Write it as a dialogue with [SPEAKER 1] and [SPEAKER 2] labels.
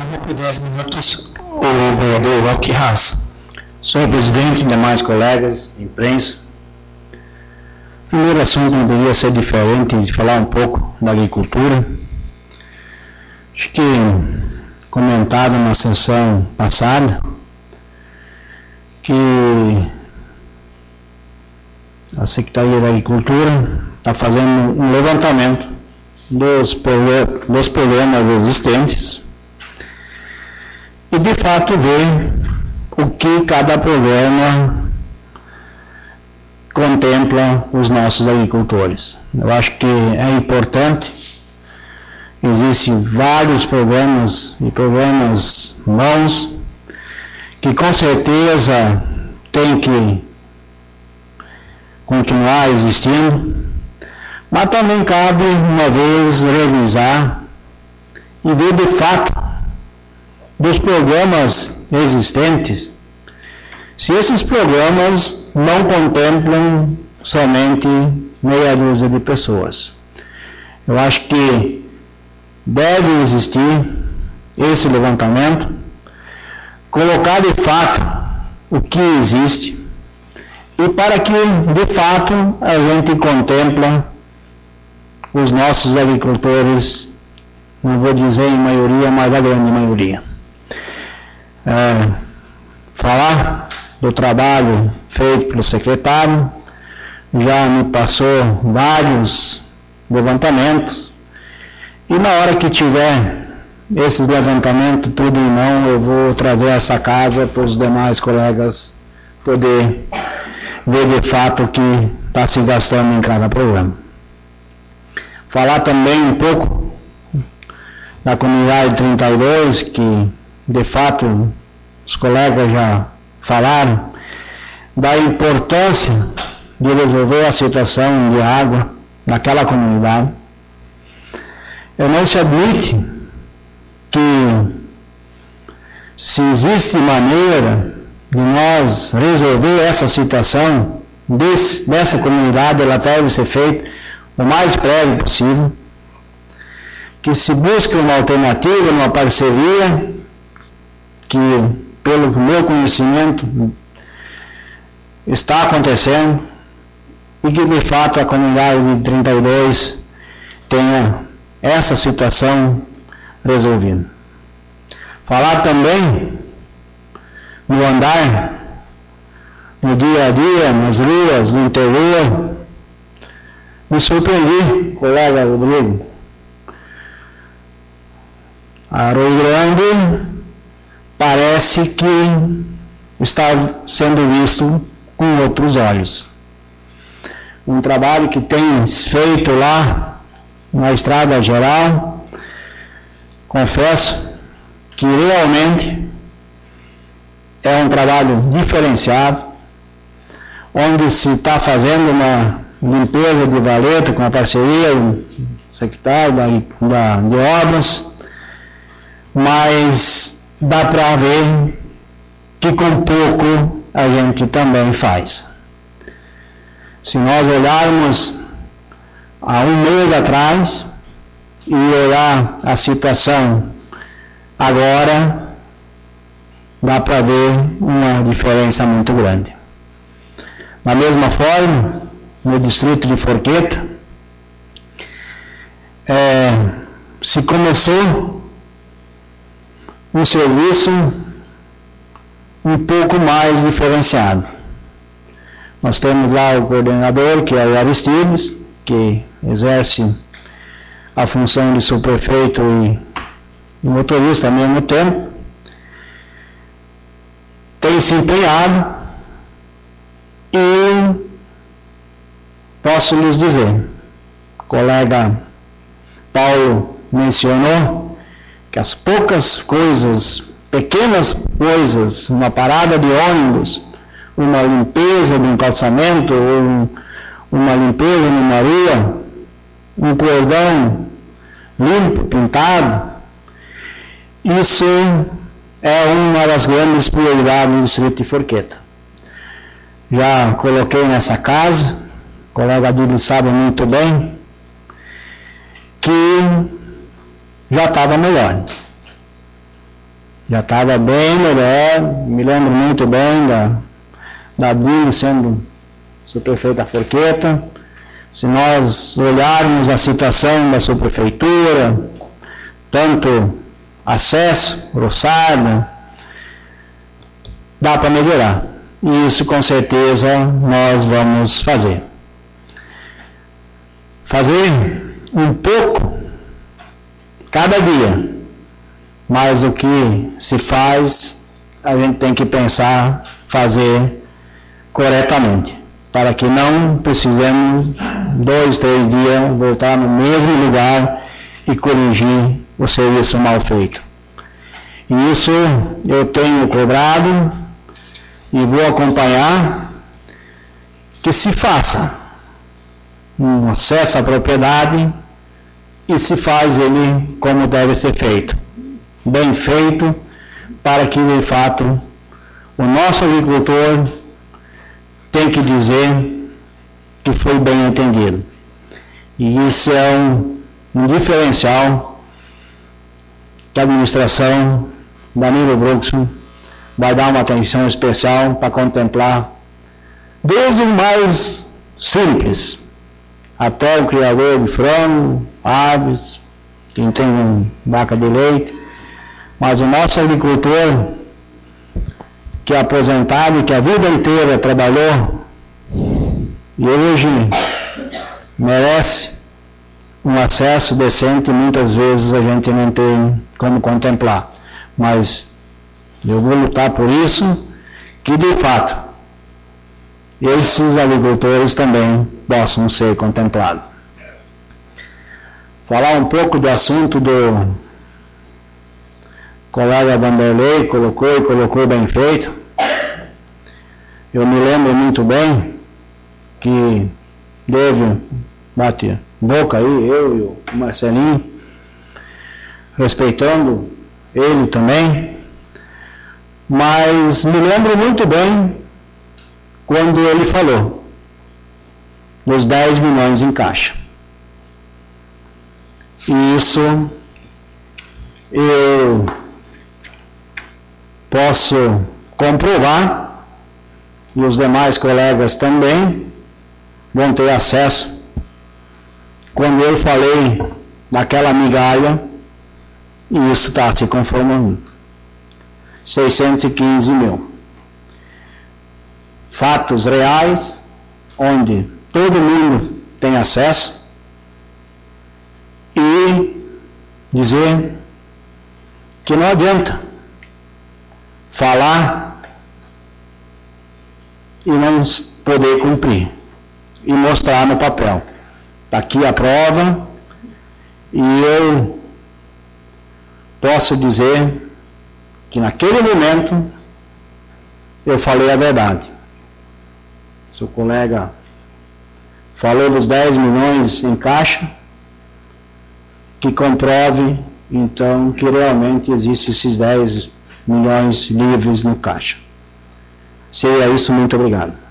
[SPEAKER 1] por 10 minutos, o vereador Valquí Haas. Senhor presidente, demais colegas, imprensa. O primeiro assunto não poderia ser diferente de falar um pouco da agricultura. Acho que, comentado na sessão passada, que a Secretaria da Agricultura está fazendo um levantamento dos problemas existentes e, de fato, ver o que cada problema contempla os nossos agricultores. Eu acho que é importante. Existem vários problemas e problemas bons que com certeza tem que continuar existindo, mas também cabe uma vez revisar e ver de fato dos problemas existentes, se esses problemas não contemplam somente meia dúzia de pessoas. Eu acho que deve existir esse levantamento, colocar de fato o que existe e para que de fato a gente contemple os nossos agricultores, não vou dizer em maioria, mas a grande maioria. Falar do trabalho feito pelo secretário, já me passou vários levantamentos, e na hora que tiver esse levantamento tudo em mão, eu vou trazer essa casa para os demais colegas poder ver de fato o que está se gastando em cada programa. Falar também um pouco da comunidade 32, que de fato os colegas já falaram, da importância de resolver a situação de água naquela comunidade. Não se admite que, se existe maneira de nós resolver essa situação dessa comunidade, ela deve ser feita o mais breve possível, que se busque uma alternativa, uma parceria, que pelo meu conhecimento está acontecendo, e que de fato a comunidade de 32 tenha essa situação resolvida. Falar também no andar, no dia a dia, nas ruas, no interior. Me surpreendi, colega Rodrigo. A Rio Grande parece que está sendo visto com outros olhos. Um trabalho que tem feito lá na Estrada Geral, confesso que realmente é um trabalho diferenciado, onde se está fazendo uma limpeza de valeta com a parceria do secretário de obras, mas dá para ver que com pouco a gente também faz. Se nós olharmos há um mês atrás e olhar a situação agora, dá para ver uma diferença muito grande. Da mesma forma, no distrito de Forqueta, se começou um serviço um pouco mais diferenciado. Nós temos lá o coordenador, que é o Aristides, que exerce a função de subprefeito e motorista ao mesmo tempo. Tem se empenhado e posso lhes dizer, o colega Paulo mencionou que as poucas coisas, pequenas coisas, uma parada de ônibus, uma limpeza de um calçamento, uma limpeza numa rua, um cordão limpo, pintado, isso é uma das grandes prioridades do distrito de Forqueta. Já coloquei nessa casa, o colega Adílio sabe muito bem, que já estava melhor. já estava bem melhor. Me lembro muito bem da Dini sendo subprefeita Forqueta. Se nós olharmos a situação da subprefeitura, tanto acesso, roçada, dá para melhorar. E isso com certeza nós vamos fazer. Fazer um pouco cada dia, mas o que se faz, a gente tem que pensar, fazer corretamente, para que não precisemos 2, 3 dias voltar no mesmo lugar e corrigir o serviço mal feito. E isso eu tenho cobrado e vou acompanhar que se faça um acesso à propriedade e se faz ele como deve ser feito, bem feito, para que de fato o nosso agricultor tem que dizer que foi bem entendido. E isso é um diferencial que a administração Danilo Bruxo vai dar uma atenção especial para contemplar, desde o mais simples até o criador de frango, aves, quem tem uma vaca de leite, mas o nosso agricultor que é aposentado e que a vida inteira trabalhou e hoje merece um acesso decente, muitas vezes a gente não tem como contemplar, mas eu vou lutar por isso, que de fato esses agricultores também possam ser contemplados. Falar um pouco do assunto do colega Vanderlei, colocou bem feito. Eu me lembro muito bem que bate boca aí, eu e o Marcelinho, respeitando ele também, mas me lembro muito bem quando ele falou dos 10 milhões em caixa. E isso eu posso comprovar, e os demais colegas também vão ter acesso, quando eu falei daquela migalha, e isso está se conformando. 615 mil. Fatos reais, onde todo mundo tem acesso, e dizer que não adianta falar e não poder cumprir, e mostrar no papel. Está aqui a prova, e eu posso dizer que naquele momento eu falei a verdade. Se o colega falou dos 10 milhões em caixa, que comprove então que realmente existem esses 10 milhões livres no caixa. Seria isso, muito obrigado.